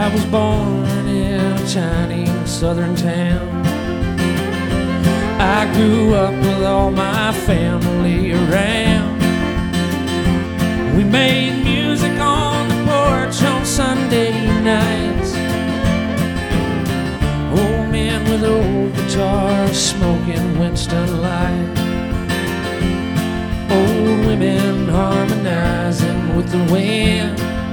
I was born in a tiny southern town. I grew up with all my family around. We made music on the porch on Sunday nights. Old men with old guitars smoking Winston Light. Old women harmonizing with the wind.